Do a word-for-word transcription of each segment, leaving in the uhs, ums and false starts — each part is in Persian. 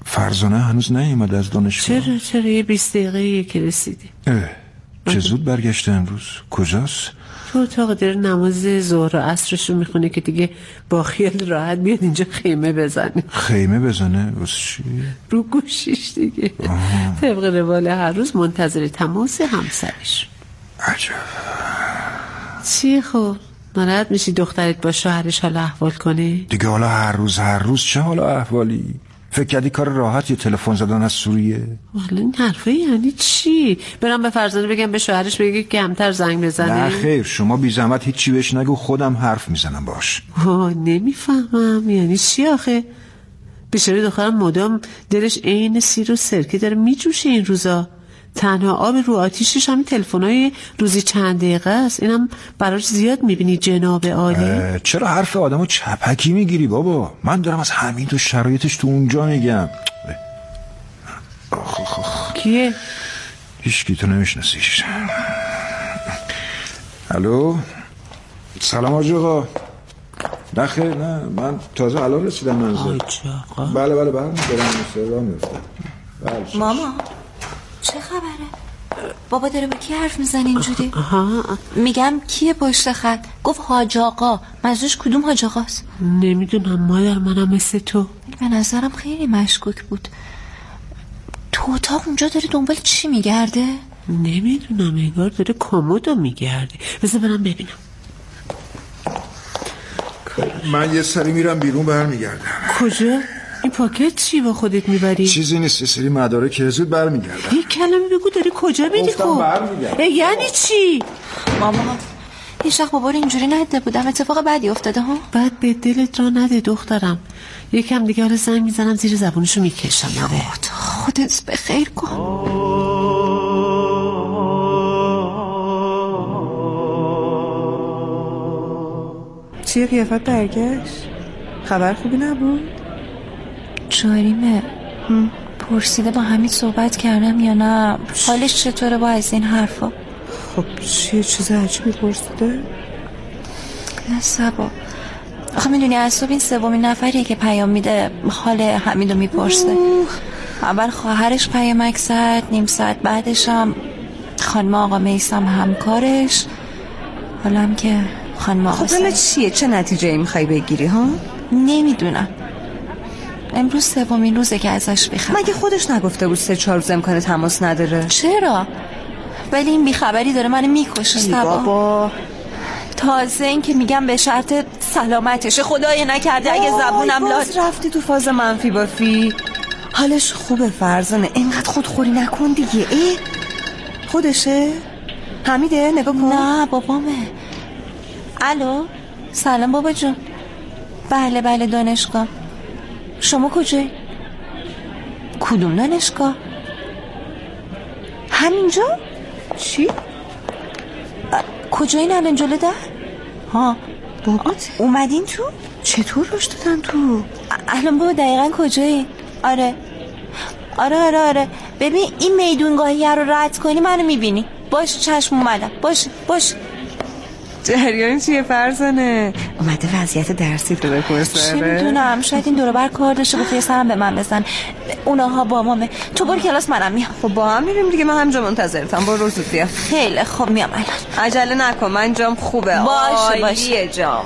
فرزانه هنوز نیومده از دانشگاه؟ چرا چرا یه بیست دقیقه که رسیدی. چه زود برگشته امروز؟ کجاست؟ تو اتاق داره نماز ظهر و عصرش رو میخونه که دیگه با خیال راحت بیاد اینجا خیمه بزنه. خیمه بزنه؟ واسه چی؟ رو گوشیش دیگه. طبق روال هر روز منتظر تماس همسرش. عجب. چی خب؟ ناراحت میشی دخترت با شوهرش حالا احوال کنه؟ دیگه حالا هر روز هر روز چه حالا احوالی؟ فکر کردی کار راحت یه تلفن زدن از سوریه؟ والا این حرفه یعنی چی؟ برم به فرزانه بگم به شوهرش بگه کمتر زنگ بزنه؟ نه خیر، شما بی زحمت هیچی بهش نگو، خودم حرف میزنم باش. ها نمیفهمم یعنی چی آخه؟ بیچاره دخترم مدام دلش عین سیر و سرکه داره میجوشه این روزا. تنها آب رو آتیشش همین تلفن‌های روزی چند دقیقه است. اینم براش زیاد میبینی جناب عالی. چرا حرف آدمو چپکی میگیری بابا؟ من دارم از حمید و شرایطش تو اونجا میگم. آخ آخ آخ. کیه؟ هیچکی تو نمیشناسیش. الو سلام حاج آقا. نه خیر نه، من تازه الان رسیدم منزل. حاج آقا بله بله برم برم سلام میفتم. ماما چه خبره؟ بابا داره با کی حرف میزنه اینجوری؟ میگم کیه پشت خط؟ گفت حاج آقا. منظورش کدوم حاج آقاست؟ نمیدونم مادر، منم مثل تو. به نظرم خیلی مشکوک بود. تو اتاق اونجا داره دنبال چی میگرده؟ نمیدونم، انگار داره کمدو میگرده. بذار برم ببینم. من یه سری میرم بیرون برمیگردم. کجا؟ این پاکت چی با خودت میبری؟ چیزی نیست، یه سری مدارک که زود برمیگردم. یک کلمه بگو داری کجا میری؟ خب یعنی چی؟ ماما هیچ وقت بابا رو اینجوری ندیده بودم. اتفاق بدی افتاده ها؟ بعد به دلت را نده دخترم. یکم دیگه حالا زنگ میزنم زیر زبونشو میکشم. آره خودت به خیر کن. چیه قیافت برگشت؟ خبر خوبی نبود؟ جاریمه پرسیده با حمید صحبت کردم یا نه، حالش چطوره با از این حرفا. خب چیه چیز عجیبی پرسیده؟ نه سبا آخه میدونی از صبح این سومین نفریه که پیام میده حال حمیدو میپرسه. اول خواهرش پیامک زد، نیم ساعت بعدش هم خانم آقا میسم همکارش، حالا هم که خانم آقا. خب حالا چیه؟ چه نتیجه ای میخوای بگیری ها؟ نمیدونم، امروز سومین روزه که ازش بیخبر. مگه خودش نگفته بود سه چهار روز امکان تماس نداره؟ چرا؟ ولی این بیخبری داره منو میکشه بابا. تازه این که میگم به شرط سلامتشه، خدای نکرده اگه زبونم لاد. باز رفتی تو فاز منفی بافی. حالش خوبه فرزانه، اینقدر خودخوری نکن دیگه. ای خودشه؟ حمیده نگاه کن. نه بابامه. الو سلام بابا جون. بله بله دانشگاه. شما کجایی؟ کدوم دانشگاه؟ همینجا؟ چی؟ کجایین الان جلو در؟ ها بابات اومدین تو؟ چطور روش دادن تو؟ الان بابا دقیقا کجایی؟ آره آره آره آره ببین این میدونگاهیه رو رد کنی منو میبینی. باش چشم اومدم. باش باش. جریان چیه فرزانه؟ اومده وضعیت درسی تو بپرسه؟ چه میدونم، شاید این دور بر کار داشته گفته سرم به من بزن. اونها با مامه. تو برو کلاس منم میام. خب با هم میریم دیگه، من همجا منتظرتم. برو زودیا. خیلی خب میام الان. عجله نکن، من جام خوبه. باشه باشه جام.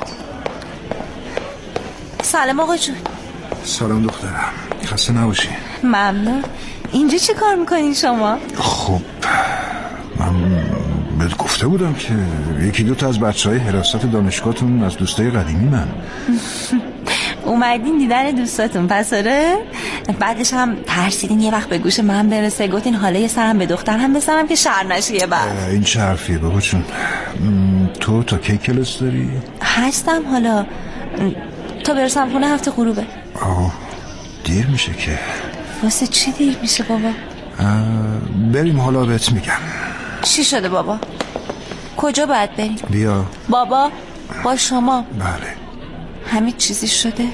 سلام آقا جون. سلام دخترم، خسته نباشی. ممنون. اینجا چی کار میکنین شما؟ خب من بهت گفته بودم که یکی دو تا از بچهای حراست دانشگاهتون از دوستای قدیمی من. اومدین دیدن دوستاتون پس؟ آره. بعدش هم ترسیدین یه وقت به گوش من برسه، گفتین حالا یه سرم به دختر هم بزنم که شر نشه یه بعد. این چه حرفیه بابا چون؟ تو تا کی کلاس داری؟ هستم حالا تا برسم خونه هفته غروبه. آه دیر میشه که. واسه چی دیر میشه بابا؟ بریم حالا بهت میگم. چی شده بابا؟ کجا باید بریم؟ بیا بابا با شما. بله. حمید چیزی شده؟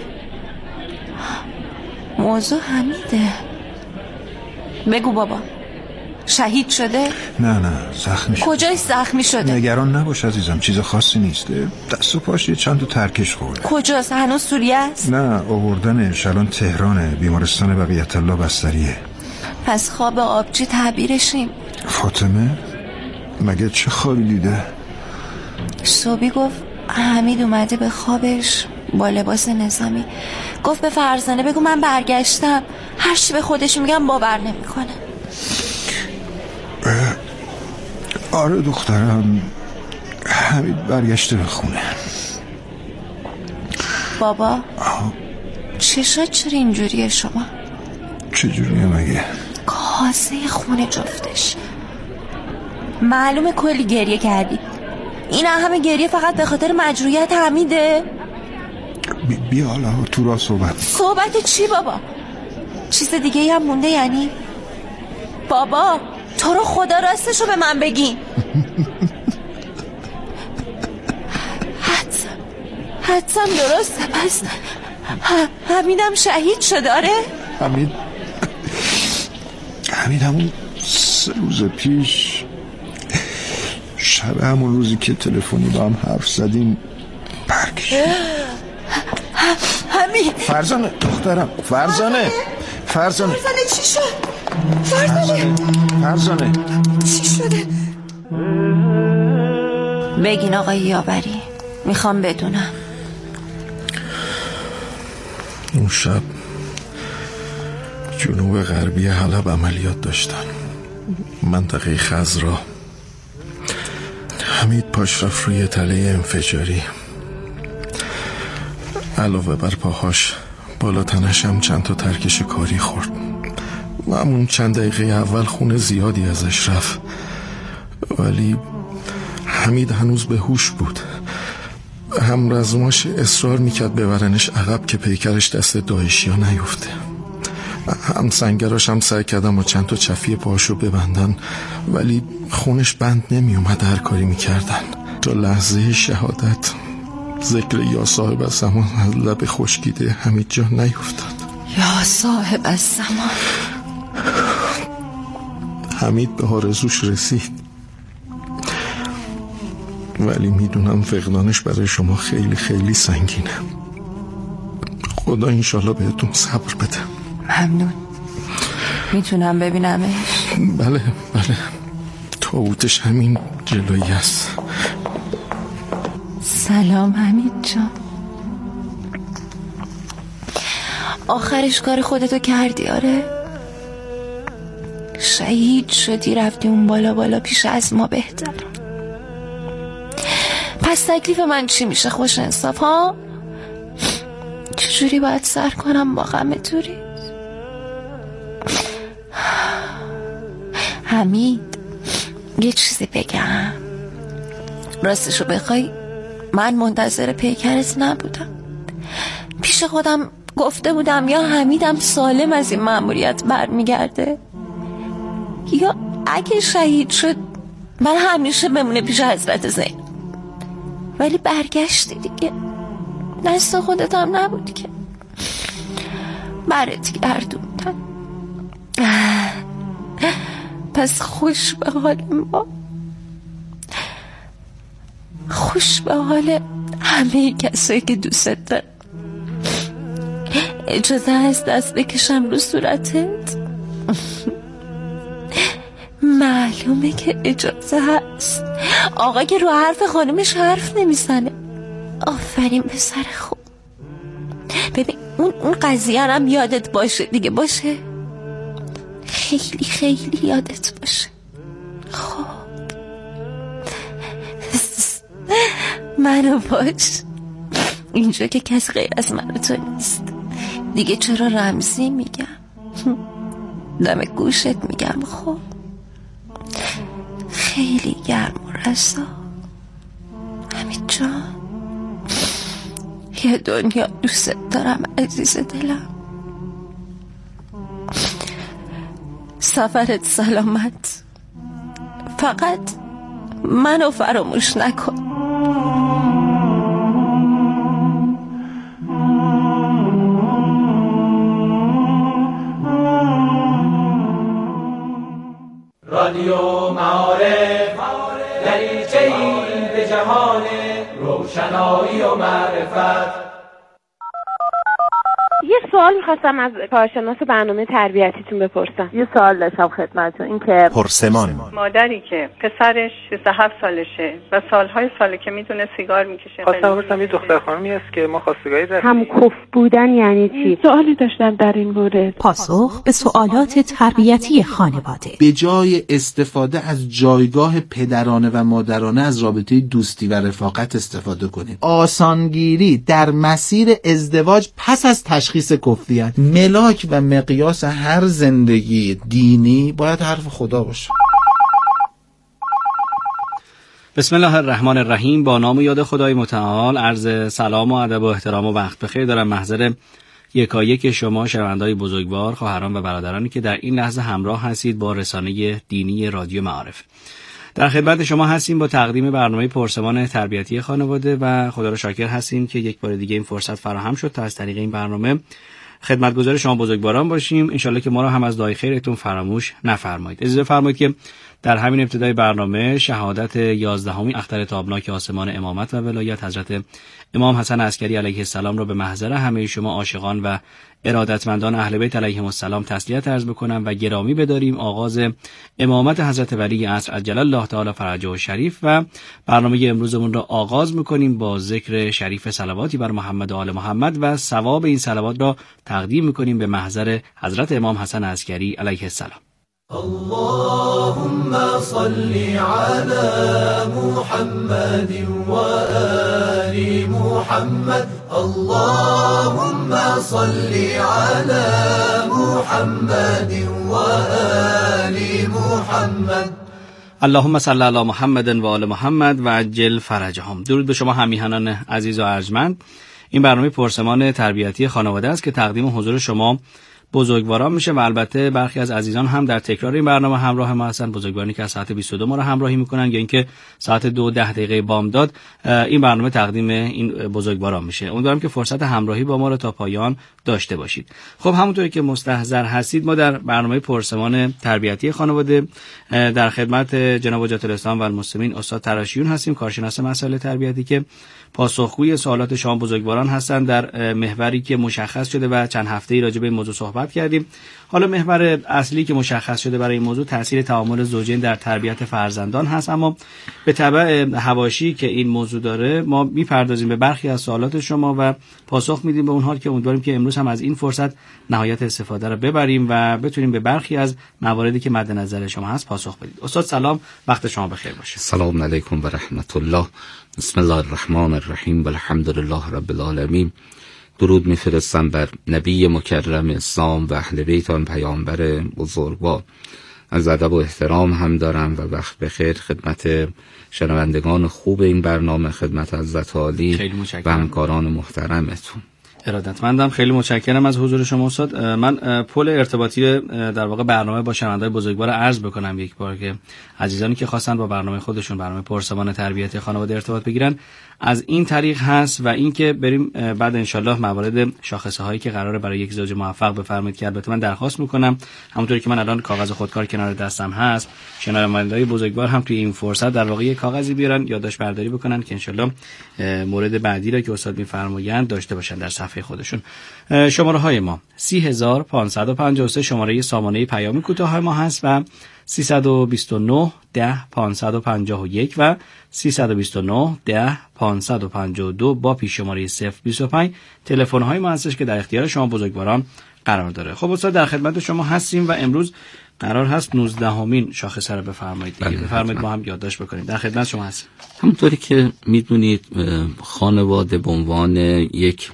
موضوع حمیده. بگو بابا. شهید شده؟ نه نه زخمی شده. کجای زخمی شده؟ نگران نباش عزیزم، چیز خاصی نیست. دست و پاش یه چند تا ترکش خورده. کجاست؟ هنوز سوریه است؟ نه آوردنش، الان تهرانه، بیمارستان بقیت الله بستریه. پس خواب آبجی تعبیرشیم. فاطمه مگه چه خوابی دیده؟ صبحی گفت حمید اومده به خوابش با لباس نظامی، گفت به فرزانه بگو من برگشتم. هر چی به خودش میگم باور نمیکنه. آره دخترم، حمید برگشته به خونه. بابا چشات چرا اینجوریه شما؟ چجوریه مگه؟ کاسه خونه جفتش معلومه کلی گریه کردی. این همه گریه فقط به خاطر مجروحیت حمیده؟ بی بیا حالا تو را صحبت. صحبت چی بابا؟ چیز دیگه هم مونده یعنی؟ بابا تو رو خدا راستشو به من بگین. حدسم حدسم درسته. پس حمیدم شهید شده؟ آره؟ حمید حمید همون سه روز پیش، شب همون روزی که تلفنی با هم حرف زدیم برگشت. حمید فرزانه دخترم، فرزانه فرزانه فرزانه چی شد؟ فرزانه فرزانه چی شده؟ بگین آقای یاوری، میخوام بدونم. اون شب جنوب غربی حلب عملیات داشتن، منطقه خزرا. حمید پاش رفت روی تله انفجاری، علاوه بر پاهاش بالا تنش هم چند تا ترکش کاری خورد و همون چند دقیقه اول خون زیادی ازش رفت، ولی حمید هنوز به هوش بود. هم رزماش اصرار میکرد ببرنش عقب که پیکرش دست داعشی ها نیفته. هم سنگراش هم سعی کردم و چند تا چفی پاهاشو ببندن، ولی خونش بند نمی اومد هر کاری میکردن. تا لحظه شهادت ذکر یا صاحب الزمان از لب خشکیده حمید جان نیفتاد. یا صاحب الزمان. حمید به آرزوش رسید، ولی میدونم فقدانش برای شما خیلی خیلی سنگینه. خدا انشالله بهتون صبر بده. ممنون. میتونم ببینمش؟ بله بله، تابوتش همین جلویی است. سلام حمید جان. آخرش کار خودتو کردی؟ آره شهید شدی، رفتی اون بالا بالا پیش از ما بهتر. پس تکلیف من چی میشه؟ خوش انصاف ها؟ چجوری باید سر کنم با غم توری؟ حمید یه چیزی بگم، راستشو بخوای من منتظر پیکرت نبودم. پیش خودم گفته بودم یا حمیدم سالم از این مأموریت برمیگرده، یا اگه شهید شد من همیشه بمونه پیش حضرت زین. ولی برگشتی دیگه، دست خودت هم نبود که برات گردوندن. پس خوش به حال ما، خوش به حال همه کسایی که دوست دارن. اجازه هست دست بکشم رو صورتت؟ معلومه که اجازه هست. آقا که رو حرف خانمش حرف نمیزنه. آفرین پسر خوب. ببین اون اون قضیه هم یادت باشه دیگه، باشه؟ خیلی خیلی یادت باشه. خب منو باش، اینجا که کس غیر از من و تو نیست دیگه. چرا رمزی میگم؟ دم گوشت میگم. خب خیلی گرم و رسا حمید جان. یه دنیا دوست دارم عزیز دلم. سفرت سلامت، فقط منو فراموش نکن. رادیو معارف دریچه‌ای به جهان روشنایی و معرفت. یه سوال می‌خواستم از کارشناس برنامه تربیتیتون بپرسم. یه سوال داشتم خدمتتون، این که پرسمان مادری که پسرش شصت و هفت سالشه و سالهای ساله که میدونه سیگار میکشه. خواستم بپرسم یه دختر خانمی هست که ما خواستگاری داریم. هم کف بودن یعنی چی؟ سوالی داشتم در این مورد. پاسخ به سوالات تربیتی خانواده. به جای استفاده از جایگاه پدرانه و مادرانه از رابطه دوستی و رفاقت استفاده کنید. آسانگیری در مسیر ازدواج پس از تشخیص کفریت. ملاک و مقیاس هر زندگی دینی باید حرف خدا باشه. بسم الله الرحمن الرحیم. با نام و یاد خدای متعال عرض سلام و ادب و احترام و وقت بخیر دارم محضر یکایک شما شنونده‌های بزرگوار، خواهران و برادرانی که در این لحظه همراه هستید با رسانه دینی رادیو معارف. در خدمت شما هستیم با تقدیم برنامه پرسمان تربیتی خانواده و خدا را شاکر هستیم که یک بار دیگه این فرصت فراهم شد تا از طریق این برنامه خدمتگزار شما بزرگواران باشیم. انشالله که ما را هم از دعای خیرتون فراموش نفرمایید. اجازه فرمایید که در همین ابتدای برنامه شهادت یازدهمین اختر تابناک آسمان امامت و ولایت حضرت امام حسن عسکری علیه السلام را به محضر همه شما عاشقان و ارادتمندان اهل بیت علیهم السلام تسلیت عرض بکنم و گرامی بداریم آغاز امامت حضرت ولی عصر عجل الله تعالی فرجه شریف و برنامه امروزمون را آغاز می‌کنیم با ذکر شریف صلواتی بر محمد و آل محمد و ثواب این صلوات را تقدیم می‌کنیم به محضر حضرت امام حسن عسکری علیه السلام. اللهم صل على محمد و آل محمد. اللهم صل على محمد و آل محمد. اللهم صل علی محمد و آل محمد و عجل فرجهم. درود به شما همیهنان عزیز و ارجمند. این برنامه پرسمان تربیتی خانواده است که تقدیم حضور شما بزرگواران میشه و البته برخی از عزیزان هم در تکرار این برنامه همراه ما هستن، بزرگوارانی که از ساعت بیست و دو ما رو همراهی میکنن یا اینکه ساعت دو ده دقیقه بامداد این برنامه تقدیم این بزرگواران میشه. امیدوارم که فرصت همراهی با ما رو تا پایان داشته باشید. خب همونطوری که مستحضر هستید ما در برنامه پرسمان تربیتی خانواده در خدمت جناب حجت الاسلام و المسلمین استاد تراشیون هستیم، کارشناس مسائل تربیتی که پاسخگوی سوالات شما بزرگواران هستند در محوری که مشخص شده و چند هفته‌ای راجع به این موضوع صحبت کردیم. حالا محور اصلی که مشخص شده برای این موضوع تاثیر تعامل زوجین در تربیت فرزندان هست، اما به تبع حواشی که این موضوع داره ما میپردازیم به برخی از سوالات شما و پاسخ میدیم به اونها که امیدواریم که امروز هم از این فرصت نهایت استفاده رو ببریم و بتونیم به برخی از مواردی که مد نظر شما هست پاسخ بدید. استاد سلام، وقت شما بخیر باشه. سلام علیکم و رحمت الله. بسم الله الرحمن الرحیم و الحمد لله رب العالمین. درود میفرستم بر نبی مکرم اسلام و اهل بیت آن پیامبر بزرگوار. از ادب و احترام هم دارم و وقت بخیر خدمت شنوندگان خوب این برنامه، خدمت حضرت عالی و همکاران محترمتون. ارادتمندم، خیلی متشکرم از حضور شما استاد. من پل ارتباطی در واقع برنامه با شنونده‌های بزرگوار عرض بکنم یک بار که عزیزانی که خواستن با برنامه خودشون برنامه پرسمان تربیتی خانواده ارتباط بگیرن از این طریق هست و اینکه بریم بعد انشالله موارد شاخصه هایی که قراره برای یک زوج موفق بفرمایید که البته من درخواست میکنم همونطوری که من الان کاغذ خودکار کنار دستم هست شنونده‌های بزرگوار هم توی این فرصت در واقع یک کاغذی بیارن یادداشت برداری بکنن که انشالله مورد بعدی را که استاد میفرمایند داشته باشن در صفحه خودشون. شماره های ما سی هزار پانصد و پنجاه و سه شماره سامانه پیامی کوتاه ما هست و سیصد و بیست و نه ده پانصد و پنجاه و یک و سیصد و بیست و نه ده پانصد و پنجاه و دو با پیش شماره صفر بیست و پنج تلفن های ما هستش که در اختیار شما بزرگواران قرار داره. خب استاد در خدمت شما هستیم و امروز قرار هست نوزدهمین شاخصه رو بفرمایید. بفرمایید ما هم یادداشت بکنیم. در خدمت شما هستیم. همونطوری که میدونید خانواده به عنوان یک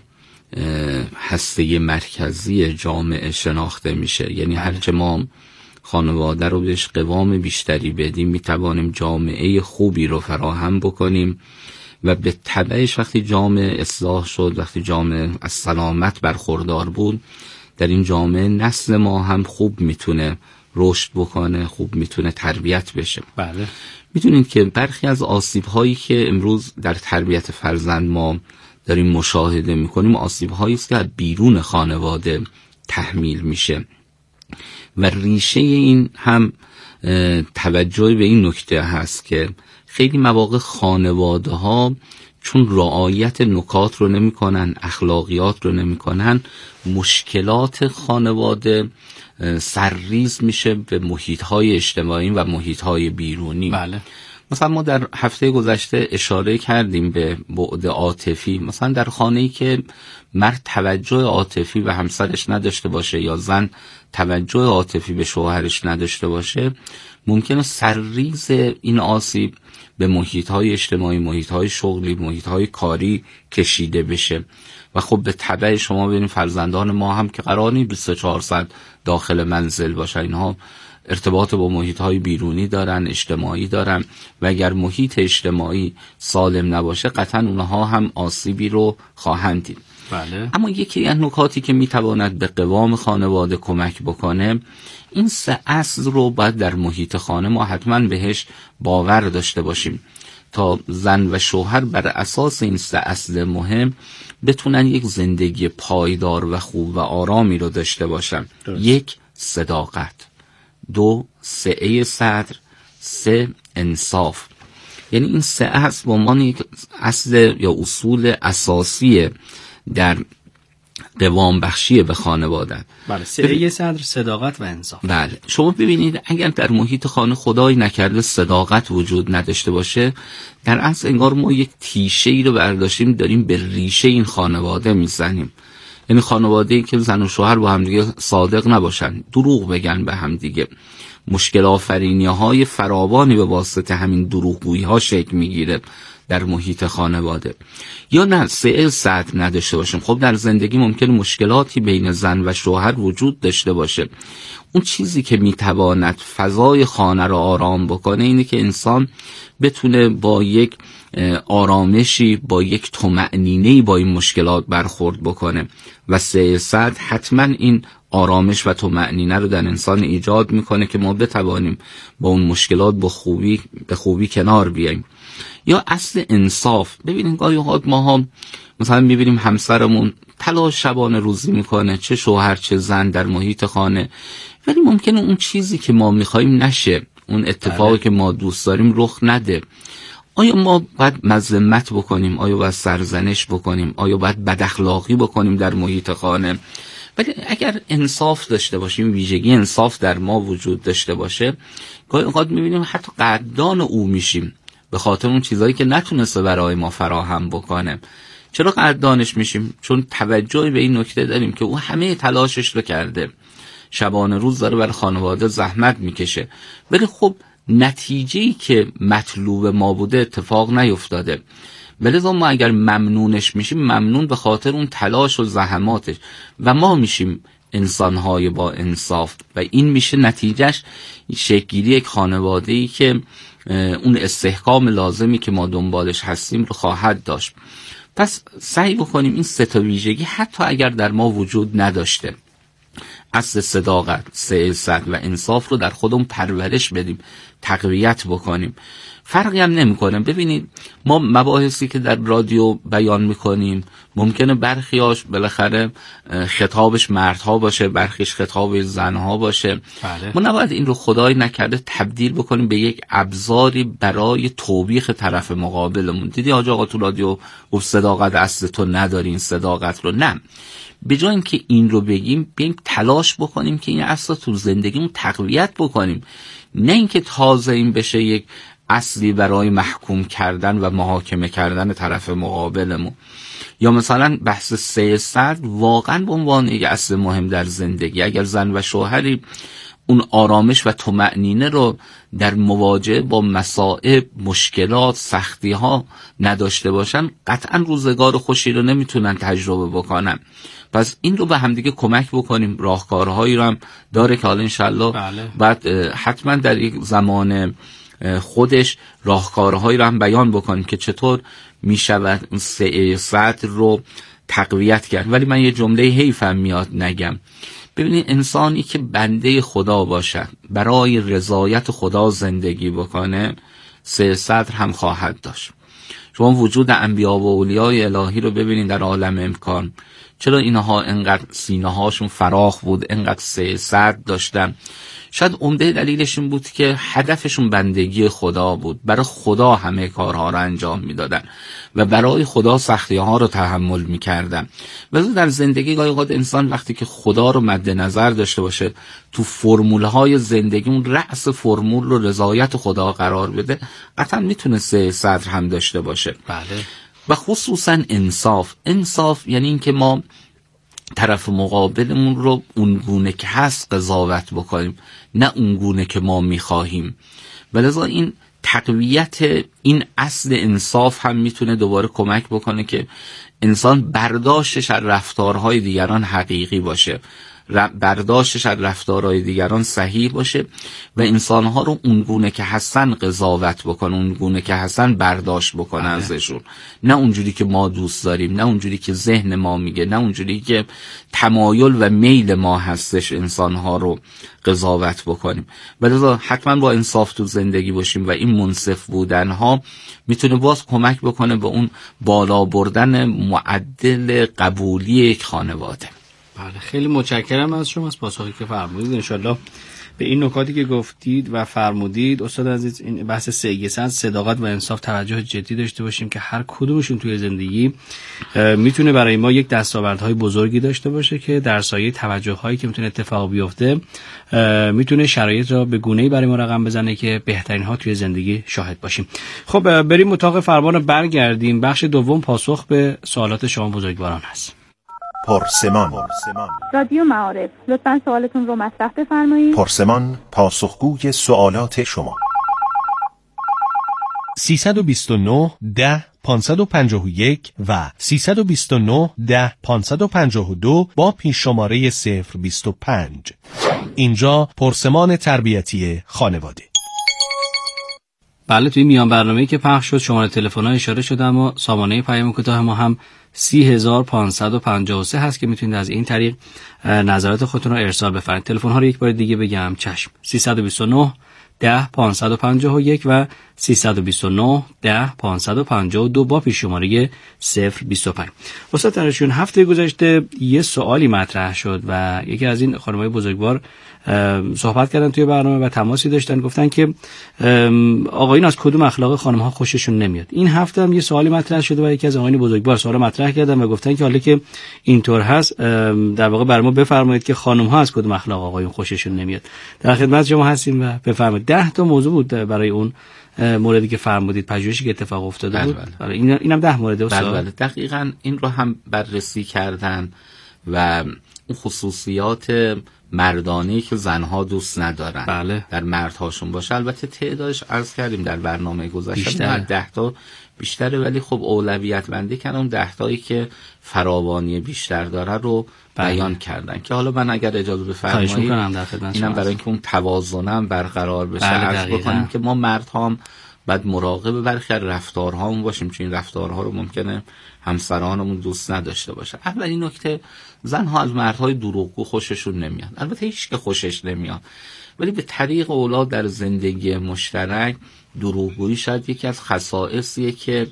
هسته مرکزی جامعه شناخته میشه، یعنی هرچه ما خانواده رو بهش قوام بیشتری بدیم میتوانیم جامعه خوبی رو فراهم بکنیم و به تبعش وقتی جامعه اصلاح شد، وقتی جامعه از سلامت برخوردار بود، در این جامعه نسل ما هم خوب میتونه رشد بکنه، خوب میتونه تربیت بشه. بله. میدونید که برخی از آسیب هایی که امروز در تربیت فرزند ما داریم مشاهده میکنیم آسیب هایی است که از بیرون خانواده تحمیل میشه. و ریشه این هم توجه به این نکته هست که خیلی مواقع خانواده ها چون رعایت نکات رو نمی کنن، اخلاقیات رو نمی کنن، مشکلات خانواده سرریز میشه به محیط های اجتماعی و محیط های بیرونی. بله. مثلا ما در هفته گذشته اشاره کردیم به بعد عاطفی. مثلا در خانه‌ای که مرد توجه عاطفی به همسرش نداشته باشه یا زن توجه عاطفی به شوهرش نداشته باشه، ممکنه سرریز این آسیب به محیط‌های اجتماعی، محیط‌های شغلی، محیط‌های کاری کشیده بشه و خب به تبع شما ببینید فرزندان ما هم که قرار نیست بیست و چهار ساعت داخل منزل باشن، اینها ارتباط با محیط‌های بیرونی دارن، اجتماعی دارن و اگر محیط اجتماعی سالم نباشه قطعاً اونها هم آسیبی رو خواهند دید. بله. اما یکی از نکاتی که میتواند به قوام خانواده کمک بکنه، این سه اصل رو باید در محیط خانه ما حتما بهش باور داشته باشیم تا زن و شوهر بر اساس این سه اصل مهم بتونن یک زندگی پایدار و خوب و آرامی رو داشته باشن. درست. یک، صداقت. دو، سعه صدر. سه، انصاف. یعنی این سه اصل به عنوان یک اصل یا اصول اساسی در قوام بخشی به خانواده. بله، سعه صدر، صداقت و انصاف. بله، شما ببینید اگر در محیط خانه خدای نکرده صداقت وجود نداشته باشه، در اصل انگار ما یک تیشه ای رو برداشتیم داریم به ریشه این خانواده میزنیم. یعنی خانواده‌ای که زن و شوهر با همدیگه صادق نباشن، دروغ بگن به همدیگه، مشکل آفرینی‌های فراوانی به واسطه همین دروغگویی‌ها شکل میگیره در محیط خانواده. یا نه، سعه صدر نداشته باشیم. خب در زندگی ممکن مشکلاتی بین زن و شوهر وجود داشته باشه. اون چیزی که میتواند فضای خانه را آرام بکنه اینه که انسان بتونه با یک آرامشی، با یک طمأنینه‌ای با این مشکلات برخورد بکنه و سعه صدر حتما این آرامش و طمأنینه رو در انسان ایجاد میکنه که ما بتوانیم با اون مشکلات با خوبی به خوبی کنار بیاییم. یا اصل انصاف. ببینید گاهی اوقات ماها مثلا میبینیم همسرمون تلاش شبانه روزی میکنه، چه شوهر چه زن در محیط خانه، ولی ممکنه اون چیزی که ما میخوایم نشه، اون اتفاقی بله. که ما دوست داریم رخ نده. آیا ما باید مذمت بکنیم؟ آیا باید سرزنش بکنیم؟ آیا باید بداخلاقی بکنیم در محیط خانه؟ ولی اگر انصاف داشته باشیم، ویژگی انصاف در ما وجود داشته باشه، گاهی اوقات میبینیم حتی قدردان او میشیم به خاطر اون چیزایی که نتونسته برای ما فراهم بکنه. چرا قدردانش میشیم؟ چون توجه به این نکته داریم که او همه تلاشش رو کرده، شبانه روز داره برای خانواده زحمت میکشه، ولی خب نتیجه‌ای که مطلوب ما بوده اتفاق نیفتاده. ولذا ما اگر ممنونش میشیم، ممنون به خاطر اون تلاش و زحماتش، و ما میشیم انسانهای با انصاف و این میشه نتیجهش شکل‌گیری یک خانواده‌ای که اون استحکام لازمی که ما دنبالش هستیم رو خواهد داشت. پس سعی بکنیم این سه تا ویژگی حتی اگر در ما وجود نداشته، اصل صداقت، سعه صدر و انصاف رو در خودمون پرورش بدیم، تقویت بکنیم. فرقی هم نمی‌کنه. ببینید ما مباحثی که در رادیو بیان می‌کنیم ممکنه برخیاش بالاخره خطابش مردها باشه، برخیش خطاب زنها باشه. بله. ما نباید این رو خدای نکرده تبدیل بکنیم به یک ابزاری برای توبیخ طرف مقابلمون. دیدی حاج آقا تو رادیو گفت صداقت اصل تو ندارین، صداقت رو نه. به جای اینکه این رو بگیم، بیایم تلاش بکنیم که این اصل تو زندگیمون تقویت بکنیم، نه اینکه تازه این بشه یک اصلی برای محکوم کردن و محاکمه کردن طرف مقابلمون. یا مثلا بحث سعه صدر واقعا به عنوان یک اصل مهم در زندگی، اگر زن و شوهری اون آرامش و طمأنینه رو در مواجهه با مصائب، مشکلات، سختی ها نداشته باشن، قطعا روزگار خوشی رو نمیتونن تجربه بکنن. پس این رو به همدیگه کمک بکنیم. راهکارهایی رو هم داره که حالا انشالله بله. بعد حتما در یک زمان خودش راهکارهایی رو هم بیان بکنیم که چطور میشود اون سعه صدر رو تقویت کرد. ولی من یه جمله حیفم میاد نگم. ببینید انسانی که بنده خدا باشد، برای رضایت خدا زندگی بکنه، سعه صدر هم خواهد داشت. شما وجود انبیا و اولیای الهی رو ببینید در عالم امکان، چرا اینها انقدر سینه هاشون فراخ بود، انقدر سه سرد داشتن؟ شاید عمده دلیلش این بود که هدفشون بندگی خدا بود، برای خدا همه کارها رو انجام میدادن و برای خدا سختی ها رو تحمل میکردن. ولی در زندگی گاهی اوقات انسان وقتی که خدا رو مد نظر داشته باشه، تو فرمول های زندگی اون رأس فرمول رو رضایت خدا قرار بده، قطعا میتونه سه صدر هم داشته باشه. بله. و خصوصا انصاف. انصاف یعنی این که ما طرف مقابلمون رو اونگونه که هست قضاوت بکنیم، نه اونگونه که ما میخواهیم. ولذا این تقویت این اصل انصاف هم میتونه دوباره کمک بکنه که انسان برداشتش از رفتارهای دیگران حقیقی باشه، برداشتش از رفتارهای دیگران صحیح باشه و انسانها رو اونگونه که هستن قضاوت بکنه، اونگونه که هستن برداشت بکنه ازشون، نه اونجوری که ما دوست داریم، نه اونجوری که ذهن ما میگه، نه اونجوری که تمایل و میل ما هستش انسانها رو قضاوت بکنیم. ولذا حتما با انصاف تو زندگی باشیم و این منصف بودنها میتونه باز کمک بکنه به اون بالا بردن معدل قبولی یک خانواده. بله، خیلی متشکرم از شما از پاسخی که فرمودید. انشالله به این نکاتی که گفتید و فرمودید استاد عزیز، این بحث سه صد صداقت و انصاف توجه جدی داشته باشیم که هر کدومشون توی زندگی میتونه برای ما یک دستاوردهای بزرگی داشته باشه که در سایه توجه‌هایی که میتونه اتفاق بیفته میتونه شرایط را به گونه‌ای برای ما رقم بزنه که بهترین ها توی زندگی شاهد باشیم. خب بریم اتاق فرمان برگردیم. بخش دوم پاسخ به سوالات شما بزرگواران هست. پرسمان. رادیو معارف، لطفاً سوالتون رو مطرح بفرمایید. پرسمان پاسخگوی سوالات شما. سیصد و بیست و نه ده پانصد و پنجاه و یک و سیصد و بیست و نه ده پانصد و پنجاه و دو با پیش شماره صفر بیست و پنج. اینجا پرسمان تربیتی خانواده. بله، توی میان برنامه‌ای که پخش شد شماره تلفن‌ها اشاره شد، اما سامانه پیام کوتاه ما هم سی هزار پانصد و پنجاه و سه هست که میتونید از این طریق نظرات خودتون رو ارسال بفرمایید. تلفن‌ها رو یک بار دیگه بگم. چشم. سیصد و بیست و نه ده پانصد و پنجاه و یک و سیصد و بیست و نه ده پانصد و پنجاه و دو با پیش شماره صفر بیست و پنج. استاد ترشون، هفته گذشته یه سوالی مطرح شد و یکی از این خانم‌های بزرگوار صحبت کردن توی برنامه و تماسی داشتن، گفتن که آقایون از کدوم اخلاق خانم‌ها خوششون نمیاد. این هفته هم یه سوالی مطرح شده و یکی از آقایون بزرگوار سوال مطرح کردن و گفتن که حالا که اینطور هست در واقع برام بفرمایید که خانم‌ها از کدوم اخلاق آقایون خوششون نمیاد. در خدمت شما هستیم و بفرمایید. ده تا موضوع بود برای اون موردی که فرمودید، پژوهشی که اتفاق افتاده بود. بله. این اینم ده مورد است. بله بله دقیقاً این رو هم بررسی کردن و اون خصوصیات مردانه‌ای که زنها دوست ندارن بله. در مردهاشون باشه. البته تعدادش عرض کردیم در برنامه گذشته ده تا بیشتره، ولی خب اولویت بندی کردن اون ده تایی که فراوانی بیشتر داره رو بله. بیان کردن که حالا من اگر اجازه بفرمایید اینم برای اینکه اون توازنم برقرار بشه بله عرض بکنیم که ما مردها هم باید مراقب برخی از رفتارهامون باشیم، چون این رفتارها رو ممکنه همسرانمون دوست نداشته باشه. اولین نکته، زنها از مردهای دروغگو خوششون نمیاد. البته هیچ که خوشش نمیاد، ولی به طریق اولاد در زندگی مشترک دروغگویی شاید یکی از خصائصیه که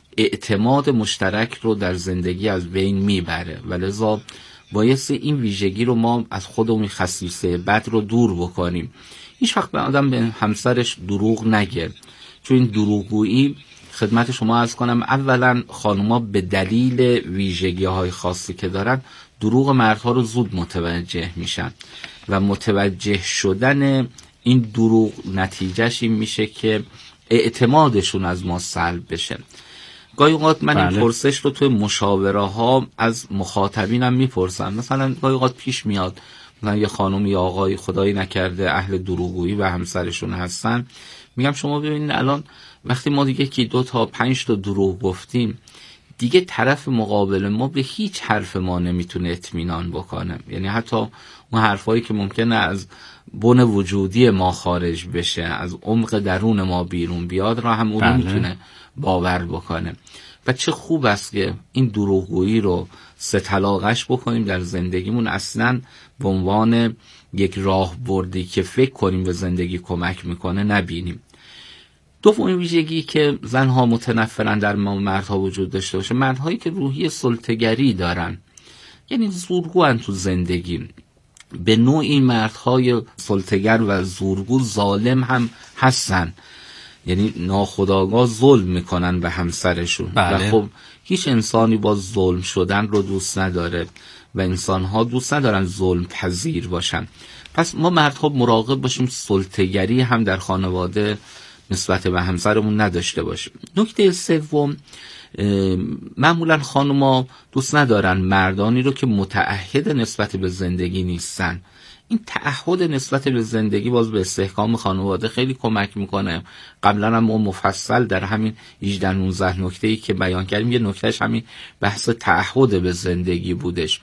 اعتماد مشترک رو در زندگی از بین میبره و لذا بایستی این ویژگی رو ما از خودمون خصیصه بد رو دور بکنیم. هیچ وقت به آدم به همسرش دروغ نگه، چون این دروغگویی خدمت شما عرض کنم اولا خانوما به دلیل ویژگی های خاصی که دارن دروغ مردها رو زود متوجه میشن و متوجه شدن این دروغ نتیجهش این میشه که اعتمادشون از ما سلب بشه. گاهی اوقات من بله. این پرسش رو توی مشاوره ها از مخاطبینم میپرسم. مثلا گاهی اوقات پیش میاد مثلا یه خانم یا آقای خدایی نکرده اهل دروغگویی و همسرشون هستن، میگم شما ببینید الان وقتی ما دیگه که دو تا پنج تا دروغ گفتیم دیگه طرف مقابل ما به هیچ حرف ما نمیتونه اطمینان بکنه، یعنی حتی اون حرفایی که ممکنه از بن وجودی ما خارج بشه، از عمق درون ما بیرون بیاد را هم اون بله. نمیتونه باور بکنه. و چه خوب است که این دروغگویی رو سه طلاقش بکنیم در زندگیمون، اصلا به عنوان یک راه بردی که فکر کنیم به زندگی کمک میکنه نبینیم. دومین ویژگی که زنها متنفرن در ما مردها وجود داشته باشه، مردهایی که روحی سلطه‌گری دارن، یعنی زورگوان تو زندگی. به نوعی مردهای سلطه‌گر و زورگو ظالم هم هستن، یعنی ناخودآگاه ظلم میکنن به همسرشون. بله. و خب هیچ انسانی با ظلم شدن رو دوست نداره و انسانها دوست ندارن ظلم پذیر باشن. پس ما مردها مراقب باشیم سلطه‌گری هم در خانواده نسبت به همسرمون نداشته باشیم. نکته سوم، معمولا خانوما دوست ندارن مردانی رو که متعهد نسبت به زندگی نیستن. این تعهد نسبت به زندگی باز به استحکام خانواده خیلی کمک میکنه. قبلا هم ما مفصل در همین هجده نوزده نکته‌ای که بیان کردیم یه نکتهش همین بحث تعهد به زندگی بودش.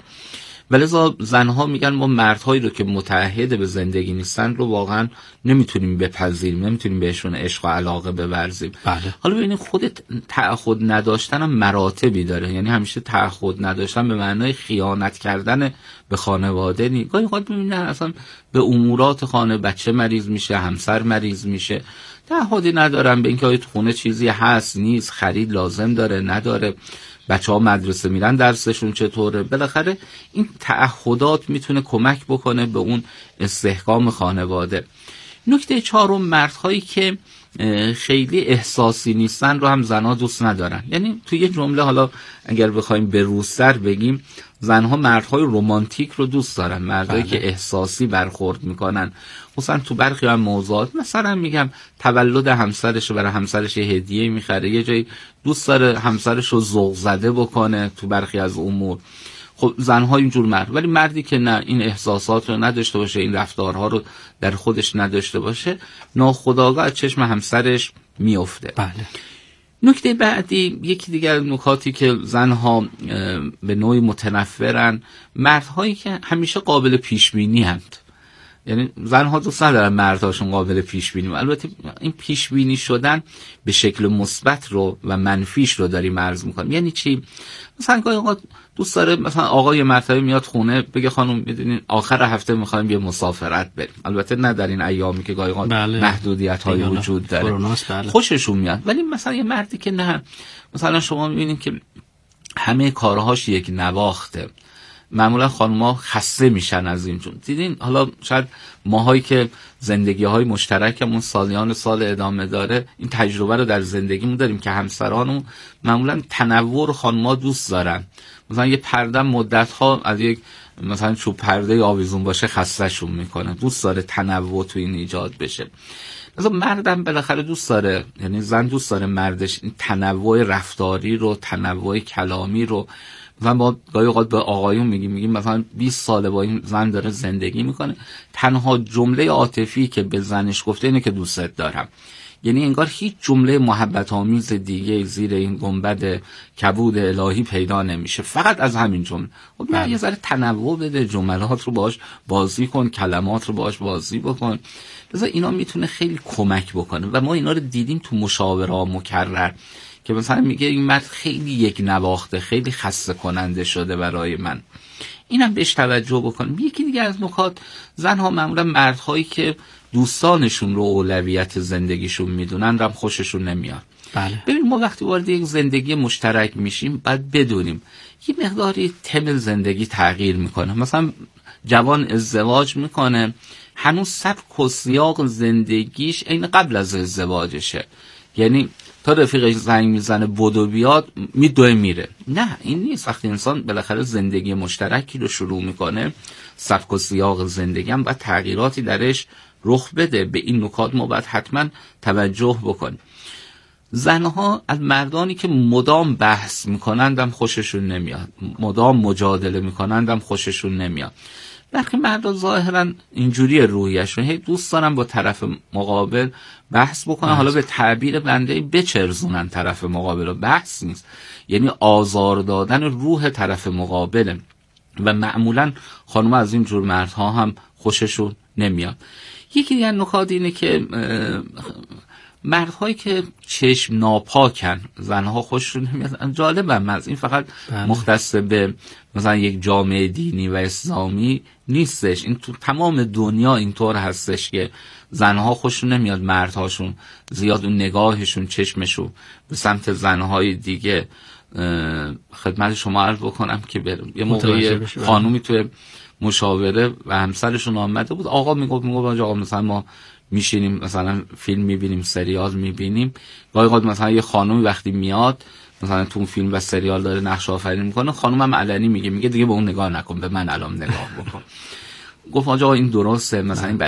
ولذا زنها میگن ما مردهایی رو که متعهد به زندگی نیستن رو واقعا نمیتونیم بپذیریم، نمیتونیم بهشون عشق و علاقه بورزیم. بله. حالا ببینید خود تعهد نداشتن هم مراتبی داره، یعنی همیشه تعهد نداشتن به معنای خیانت کردن به خانواده نیست. گاهی اوقات میبینن اصلا به امورات خانه بچه مریض میشه، همسر مریض میشه، تعهدی ندارن به اینکه آیا تو خونه چیزی هست نیست، خرید لازم داره نداره، بچه ها مدرسه میرن درسشون چطوره. بالاخره این تعهدات میتونه کمک بکنه به اون استحکام خانواده. نکته چهارم، مردهایی که خیلی احساسی نیستن رو هم زنها دوست ندارن. یعنی توی یه جمله حالا اگر بخوایم به روسر بگیم، زنها مردهای رمانتیک رو دوست دارن، مردهایی که احساسی برخورد میکنن. مثلا تو برخی از موضوعات، مثلا میگم تولد همسرش رو برای همسرش هدیه میخره، یه جایی دوست داره همسرش رو ذوق زده بکنه تو برخی از امور. خب زنها اینجور مرد، ولی مردی که نه این احساسات رو نداشته باشه، این رفتارها رو در خودش نداشته باشه، ناخودآگاه از چشم همسرش میفته. بله. نکته بعدی، یکی دیگر نکاتی که زنها به نوعی متنفرن، مردهایی که همیشه قابل پیش بینی هستند. یعنی زنها دوست ندارن مردهاشون قابل پیش بینی. البته این پیش بینی شدن به شکل مثبت رو و منفیش رو داریم عرض میکنیم. یعنی چی؟ مثلا گاهی اوقات دوست داره مثلا آقای مرتبه میاد خونه بگه خانم میدونین آخر هفته میخوایم یه مسافرت بریم. البته نه در این ایامی که گاهی اوقات بله. محدودیت های وجود داره، بله. خوششون میاد. ولی مثلا یه مردی که نه، مثلا شما میبینین که همه کارهاش یک نواخته، معمولا خانوما خسته میشن از این جون. دیدین حالا شاید ماهایی که زندگی های مشترکمون سالیان سال ادامه داره، این تجربه رو در زندگیمون داریم که همسرانمون معمولا تنوع خانوما دوست دارن. مثلا یه پرده مدت ها از یک مثلا چوب پرده آویزون باشه خسته‌شون میکنه، دوست داره تنوع تو این ایجاد بشه. مثلا مردم بالاخره دوست داره، یعنی زن دوست داره مردش این تنوع رفتاری رو، تنوع کلامی رو. مثلا ما گاهی اوقات به آقایون میگیم میگیم مثلا بیست ساله با این زن داره زندگی میکنه، تنها جمله عاطفی که به زنش گفته اینه که دوستت دارم. یعنی انگار هیچ جمله محبت آمیز دیگه زیر این گنبد کبود الهی پیدا نمیشه، فقط از همین جمله. خب نه، یه ذره تنوع بده، جملات رو باهاش بازی کن، کلمات رو باهاش بازی بکن. لذا اینا میتونه خیلی کمک بکنه و ما اینا رو دیدیم تو مشاوره مکرر که مثلا میگه این مرد خیلی یک نواخته، خیلی خسته کننده شده برای من. اینم بهش توجه بکنیم. یکی دیگه از نکات، زنها معمولا مردهایی که دوستانشون رو اولویت زندگیشون میدونن رم خوششون نمیاد. بله. ببین ما وقتی وارد یک زندگی مشترک میشیم باید بدونیم یه مقداری تم زندگی تغییر میکنه. مثلا جوان ازدواج میکنه، هنوز سبک و سیاق زندگیش این قبل از ازدواجشه، یعنی تا رفیقش زنگ میزنه بدو بیاد میدوه میره. نه، این نیست. وقتی انسان بالاخره زندگی مشترکی رو شروع میکنه، سبک و سیاق زندگی هم باید تغییراتی درش رخ بده. به این نکات ما باید حتما توجه بکنیم. زنها از مردانی که مدام بحث میکنندم خوششون نمیاد، مدام مجادله میکنندم خوششون نمیاد. برخی مردا ظاهرا اینجوری روحیشون، هی دوست دارن با طرف مقابل بحث بکنن، حالا به تعبیر بنده بچرزونن طرف مقابل رو. بحث نیست، یعنی آزار دادن روح طرف مقابله و معمولا خانم از این جور مردها هم خوششون نمیاد. یکی دیگر نکات اینه که مردهایی که چشم ناپاکن زنها خوششون نمیاد. جالبم از این فقط بله. مختص به مثلا یک جامعه دینی و اسلامی نیستش، این تو تمام دنیا اینطور هستش که زنها خوششون نمیاد مردهاشون زیاد اون نگاهشون، چشمشون به سمت زنهای دیگه خدمت شما عرض بکنم که برم یه موقعی خانومی توی مشاوره و همسرشون آمده بود، آقا میگفت میگفت آقا مثلا ما میشینیم مثلا فیلم میبینیم، سریال میبینیم، گاهی اوقات مثلا یه خانومی وقتی میاد مثلا تو فیلم و سریال داره نقش آفرینی میکنه، خانومم علنی میگه میگه دیگه به اون نگاه نکن، به من الان نگاه بکن. گفت آقا این درسته، مثلا این